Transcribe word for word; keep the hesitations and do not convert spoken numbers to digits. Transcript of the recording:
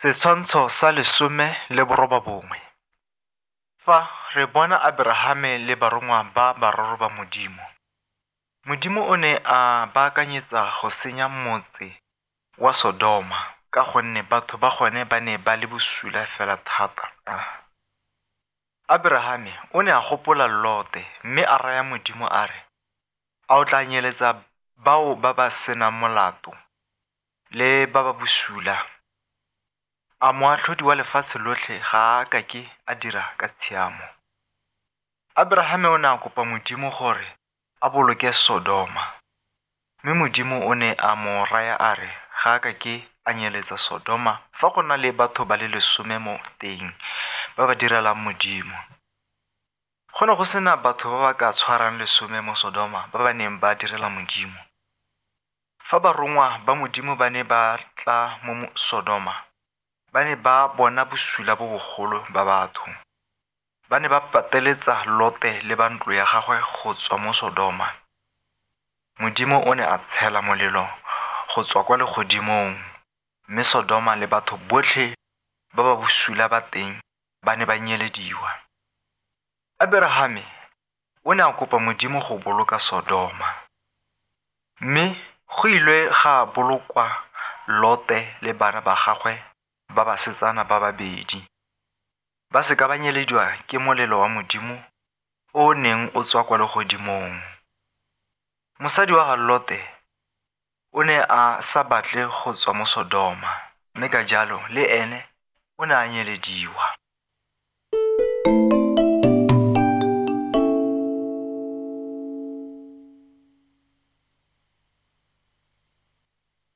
Setshwantsho sa lesome le borobabongwe. Fa re bona Aberahame le barongwa ba bararo ba Modimo. Modimo o ne a baakanyetsa go senya motse wa Sodoma ka gonne batho ba gone ba ne ba le bosula fela thata. Aberahame o ne a gopola Lote mme a raya Modimo a re, a o tla nyeletsa bao ba ba senang molato le ba ba bosula. A moatlhodi wa lefatshe lotlhe ga a ka ke a dira ka tshiamo. Aberahame o ne a kopa Modimo gore a boloke Sodoma. Mme Modimo o ne a mo raya a re ga a ka ke a nyeletsa Sodoma fa go na le batho ba le lesome mo teng ba ba direlang Modimo. Go ne go sena batho ba ba ka tshwarang lesome mo Sodoma ba ba neng ba direla Modimo. Fa barongwa ba Modimo ba ne ba tla mo Sodoma, ba ne ba bona bosula bo bogolo ba batho. Ba ne ba pateletsa Lote le ba ntlo ya gagwe go tswa mo Sodoma. Modimo o ne a tshela molelo go tswa kwa legodimong, mme Sodoma le batho botlhe ba ba bosula ba teng ba ne ba nyelediwa. Aberahame o ne a kopa Modimo go boloka Sodoma. Mme go ilwe ga bolokwa Lote le bana ba gagwe ba basetsana ba babedi. Ba seka ba nyelediwa ke molelo wa Modimo o neng o tswa kwa legodimong. Mosadi wa ga Lote o ne a sa batle go tswa mo Sodoma, mme ka jalo le ene o ne a nyelediwa.